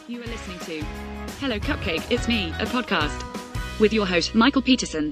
You are listening to Hello Cupcake, It's Me, a podcast with your host, Michael Peterson.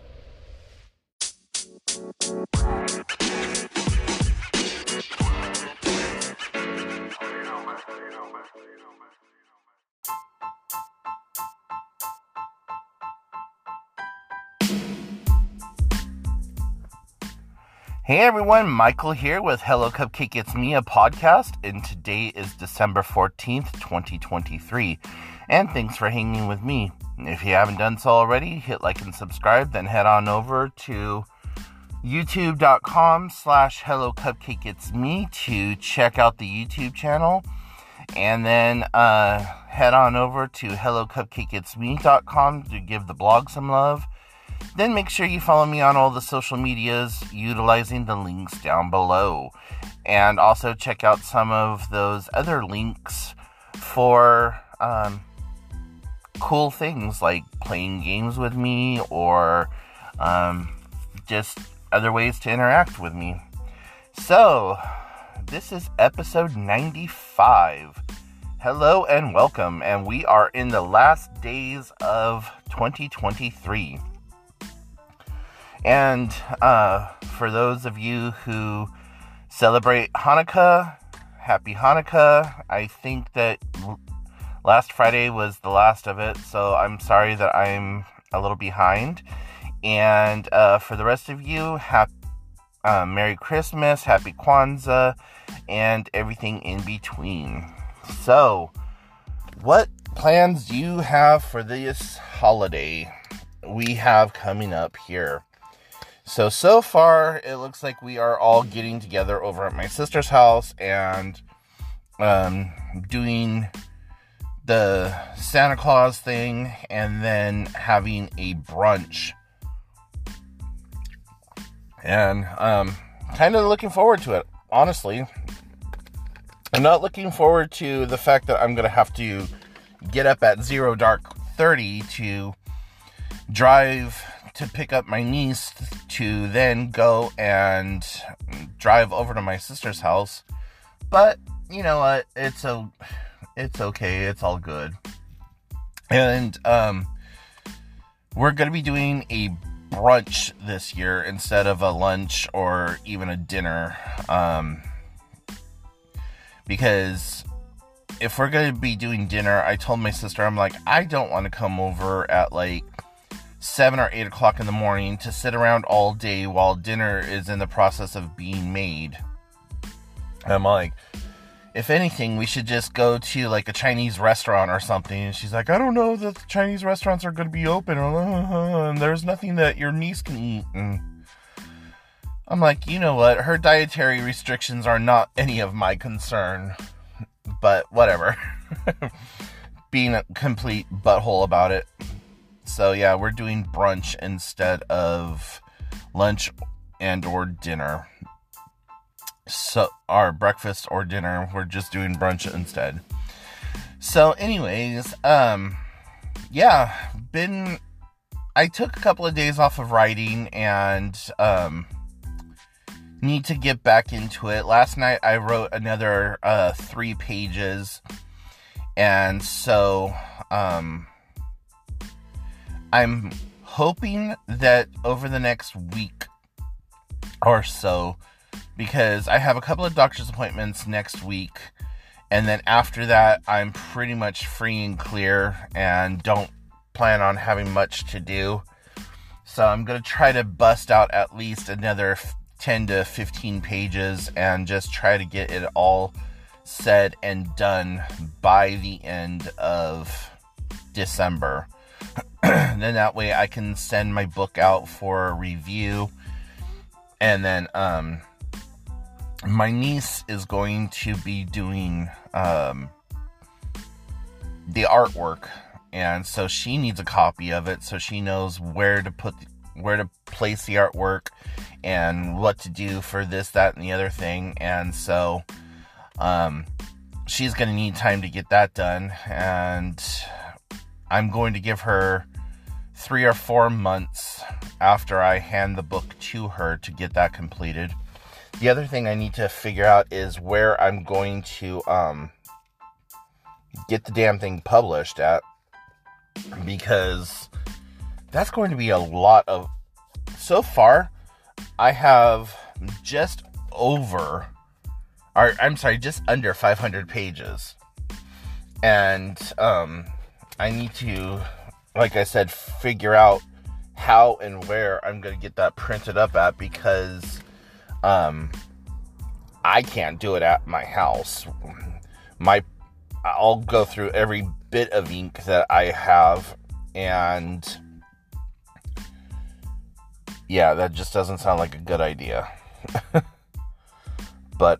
Hey everyone, Michael here with Hello Cupcake It's Me, a podcast, and today is December 14th, 2023, and thanks for hanging with me. If you haven't done so already, hit like and subscribe, then head on over to youtube.com/Hello Cupcake It's Me to check out the YouTube channel, and then head on over to hellocupcakeitsme.com to give the blog some love. Then make sure you follow me on all the social medias utilizing the links down below. And also check out some of those other links for cool things like playing games with me or just other ways to interact with me. So, this is episode 95. Hello and welcome. And we are in the last days of 2023. And for those of you who celebrate Hanukkah, happy Hanukkah. I think that last Friday was the last of it, so I'm sorry that I'm a little behind. And for the rest of you, Merry Christmas, Happy Kwanzaa, and everything in between. So, what plans do you have for this holiday we have coming up here? So far, it looks like we are all getting together over at my sister's house and doing the Santa Claus thing and then having a brunch. And kind of looking forward to it, honestly. I'm not looking forward to the fact that I'm going to have to get up at 0:30 to drive to pick up my niece to then go and drive over to my sister's house. But, you know what, it's okay, it's all good. And, we're gonna be doing a brunch this year instead of a lunch or even a dinner, because if we're gonna be doing dinner, I told my sister, I'm like, I don't want to come over at like 7 or 8 o'clock in the morning to sit around all day while dinner is in the process of being made. And I'm like, if anything, we should just go to like a Chinese restaurant or something. And she's like, I don't know that the Chinese restaurants are going to be open, and there's nothing that your niece can eat. And I'm like, you know what? Her dietary restrictions are not any of my concern, but whatever. Being a complete butthole about it. So yeah, we're doing brunch instead of lunch and or dinner. So our breakfast or dinner, we're just doing brunch instead. So anyways, yeah, I took a couple of days off of writing and need to get back into it. Last night I wrote another 3 pages, and so I'm hoping that over the next week or so, because I have a couple of doctor's appointments next week, and then after that, I'm pretty much free and clear and don't plan on having much to do. So I'm going to try to bust out at least another 10 to 15 pages and just try to get it all said and done by the end of December. Then that way I can send my book out for a review. And then my niece is going to be doing the artwork, and so she needs a copy of it so she knows where to place the artwork and what to do for this, that, and the other thing. And so she's going to need time to get that done, and I'm going to give her 3 or 4 months after I hand the book to her to get that completed. The other thing I need to figure out is where I'm going to get the damn thing published at, because that's going to be a lot of... So far, I have just under 500 pages. And I need to, like I said, figure out how and where I'm going to get that printed up at, because I can't do it at my house. I'll go through every bit of ink that I have, and yeah, that just doesn't sound like a good idea. But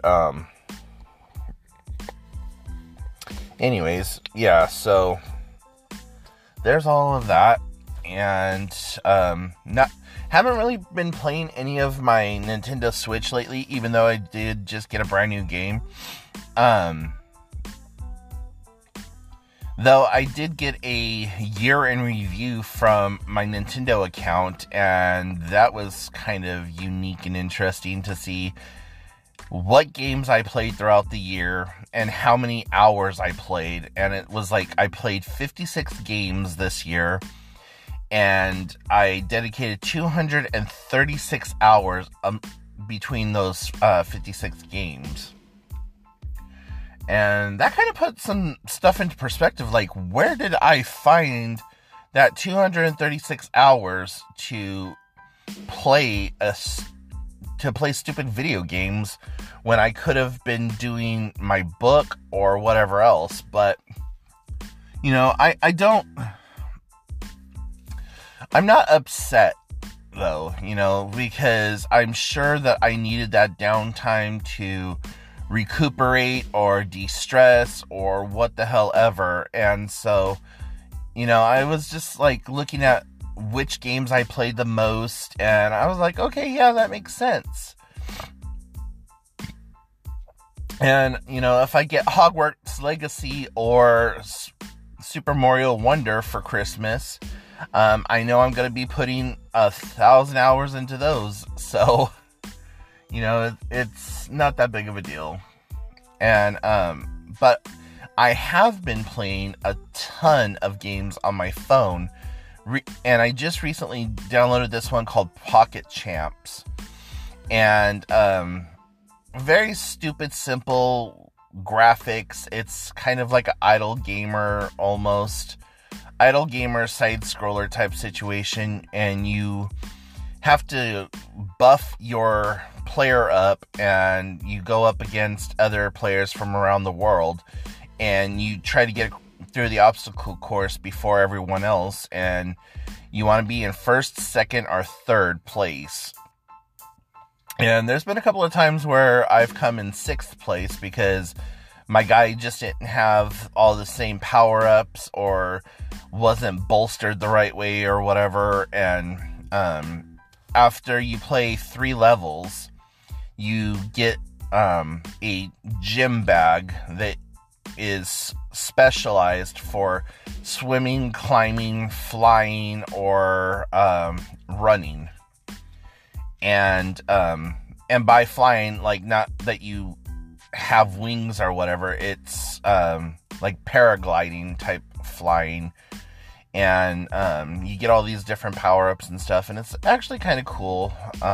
anyways, yeah, so there's all of that, and haven't really been playing any of my Nintendo Switch lately, even though I did just get a brand new game. Though I did get a year in review from my Nintendo account, and that was kind of unique and interesting to see what games I played throughout the year and how many hours I played. And it was like I played 56 games this year, and I dedicated 236 hours between those 56 games. And that kind of put some stuff into perspective, like, where did I find that 236 hours to play stupid video games when I could have been doing my book or whatever else? But, you know, I'm not upset, though, you know, because I'm sure that I needed that downtime to recuperate or de-stress or what the hell ever. And so, you know, I was just like looking at which games I played the most, and I was like, okay, yeah, that makes sense. And, you know, if I get Hogwarts Legacy or Super Mario Wonder for Christmas, I know I'm going to be putting 1,000 hours into those. So, you know, it's not that big of a deal. And, but I have been playing a ton of games on my phone. And I just recently downloaded this one called Pocket Champs. And, very stupid, simple graphics. It's kind of like an Idle Gamer, almost. Idle Gamer side-scroller type situation. And you have to buff your player up, and you go up against other players from around the world, and you try to get through the obstacle course before everyone else, and you want to be in first, second, or third place. And there's been a couple of times where I've come in 6th place because my guy just didn't have all the same power-ups or wasn't bolstered the right way or whatever. And after you play 3 levels, you get a gym bag that is specialized for swimming, climbing, flying, or running. And by flying, like, not that you have wings or whatever, it's like paragliding type flying. And you get all these different power-ups and stuff, and it's actually kind of cool.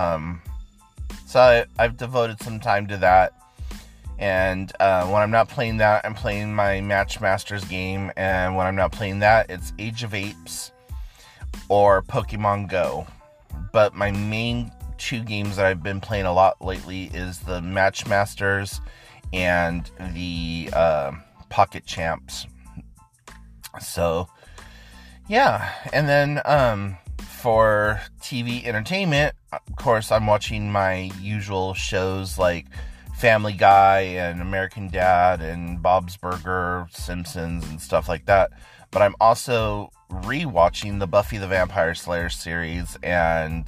So I've devoted some time to that. And when I'm not playing that, I'm playing my Matchmasters game. And when I'm not playing that, it's Age of Apes or Pokemon Go. But my main 2 games that I've been playing a lot lately is the Matchmasters and the Pocket Champs. So, yeah. And then for TV entertainment, of course, I'm watching my usual shows like Family Guy and American Dad and Bob's Burger, Simpsons, and stuff like that. But I'm also rewatching the Buffy the Vampire Slayer series and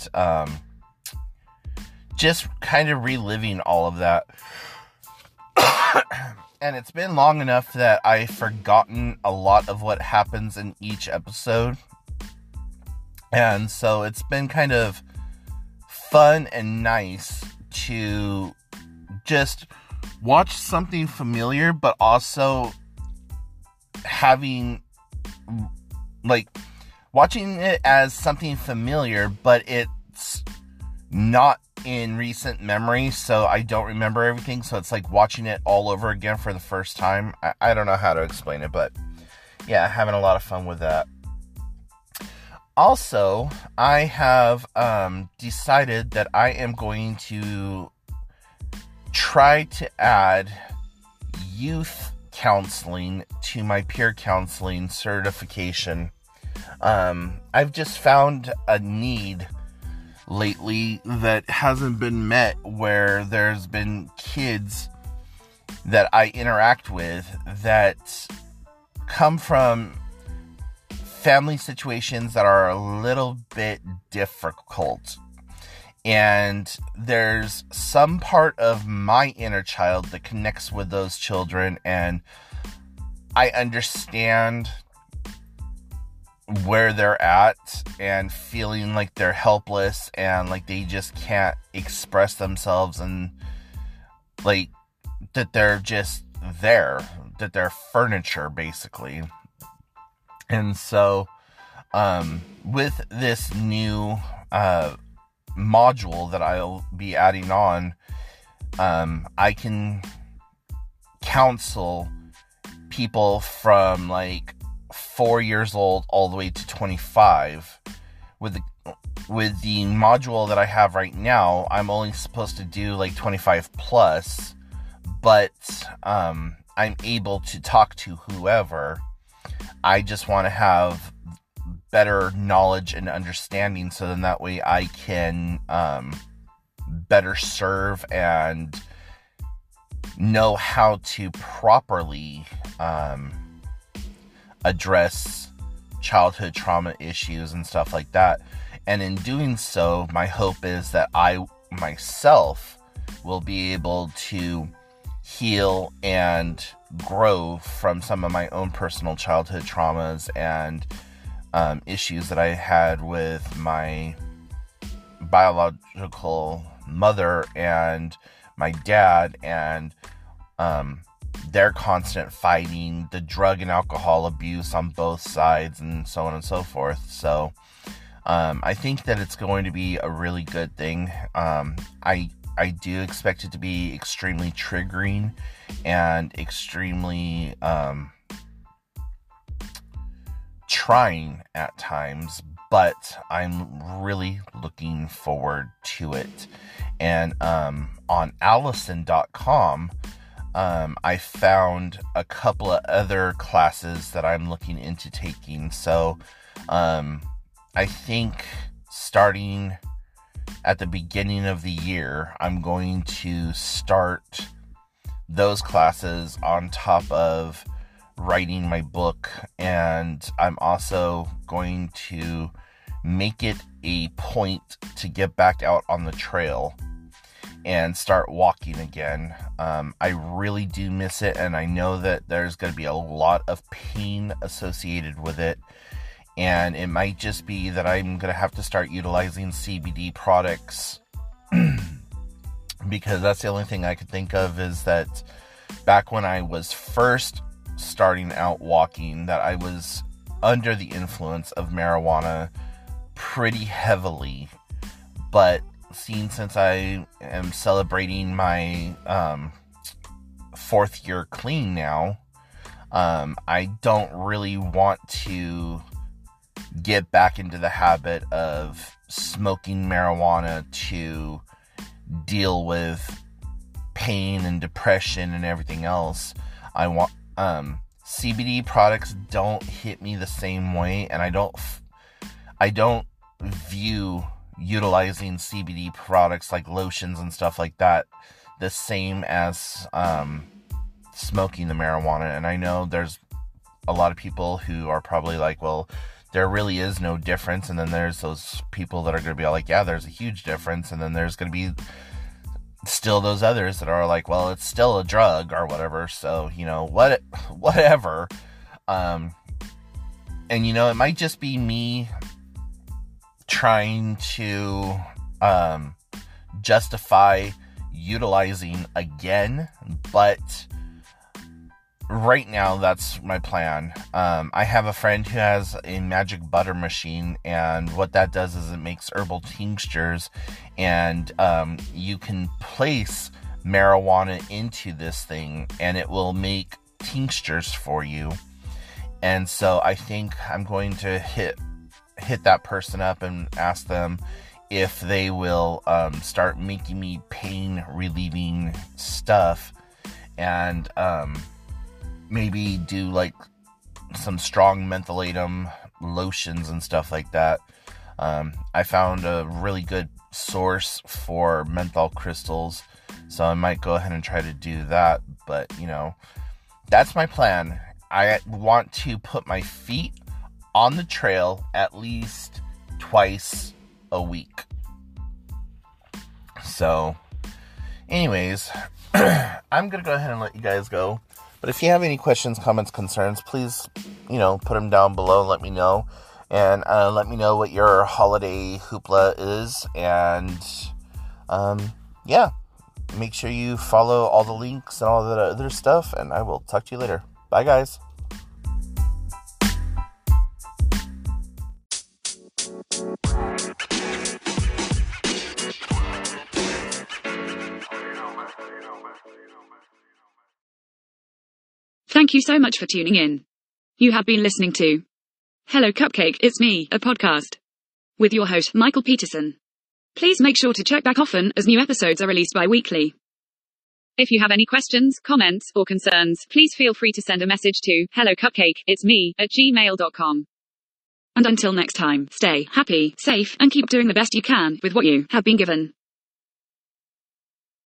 just kind of reliving all of that. And it's been long enough that I've forgotten a lot of what happens in each episode. And so it's been kind of fun and nice to just watch something familiar, but also having, like, watching it as something familiar, but it's not in recent memory, so I don't remember everything, so it's like watching it all over again for the first time. I don't know how to explain it, but yeah, having a lot of fun with that. Also, I have decided that I am going to try to add youth counseling to my peer counseling certification. I've just found a need lately that hasn't been met, where there's been kids that I interact with that come from family situations that are a little bit difficult. And there's some part of my inner child that connects with those children, and I understand where they're at and feeling like they're helpless and like they just can't express themselves, and like that they're just there, that they're furniture basically. And so with this new module that I'll be adding on, I can counsel people from like 4 years old all the way to 25. With the module that I have right now, I'm only supposed to do like 25 plus, but I'm able to talk to whoever. I just want to have better knowledge and understanding, so then that way I can better serve and know how to properly address childhood trauma issues and stuff like that. And in doing so, my hope is that I myself will be able to heal and grow from some of my own personal childhood traumas and issues that I had with my biological mother and my dad, and their constant fighting, the drug and alcohol abuse on both sides, and so on and so forth. So I think that it's going to be a really good thing. I do expect it to be extremely triggering and extremely trying at times, but I'm really looking forward to it. And on Allison.com, I found a couple of other classes that I'm looking into taking. So I think starting at the beginning of the year, I'm going to start those classes on top of writing my book, and I'm also going to make it a point to get back out on the trail and start walking again. I really do miss it, and I know that there's going to be a lot of pain associated with it, and it might just be that I'm going to have to start utilizing CBD products because that's the only thing I could think of, is that back when I was first starting out walking, that I was under the influence of marijuana pretty heavily. But since I am celebrating my 4th year clean now, I don't really want to get back into the habit of smoking marijuana to deal with pain and depression and everything else. I want CBD products don't hit me the same way, and I don't view utilizing CBD products like lotions and stuff like that the same as smoking the marijuana. And I know there's a lot of people who are probably like, well, there really is no difference. And then there's those people that are going to be like, yeah, there's a huge difference. And then there's going to be still those others that are like, well, it's still a drug or whatever. So, whatever. And, it might just be me trying to justify utilizing again, but right now, that's my plan. I have a friend who has a magic butter machine, and what that does is it makes herbal tinctures, and you can place marijuana into this thing, and it will make tinctures for you. And so I think I'm going to hit that person up and ask them if they will start making me pain relieving stuff, and maybe do like some strong mentholatum lotions and stuff like that. I found a really good source for menthol crystals, so I might go ahead and try to do that. But that's my plan. I want to put my feet on the trail at least twice a week. So anyways, I'm gonna go ahead and let you guys go. But if you have any questions, comments, concerns, please, put them down below and let me know. And let me know what your holiday hoopla is. And, yeah, make sure you follow all the links and all that other stuff. And I will talk to you later. Bye, guys. Thank you so much for tuning in. You have been listening to Hello Cupcake, It's Me, a podcast with your host, Michael Peterson. Please make sure to check back often as new episodes are released bi-weekly. If you have any questions, comments, or concerns, please feel free to send a message to hellocupcakeitsme@gmail.com. And until next time, stay happy, safe, and keep doing the best you can with what you have been given.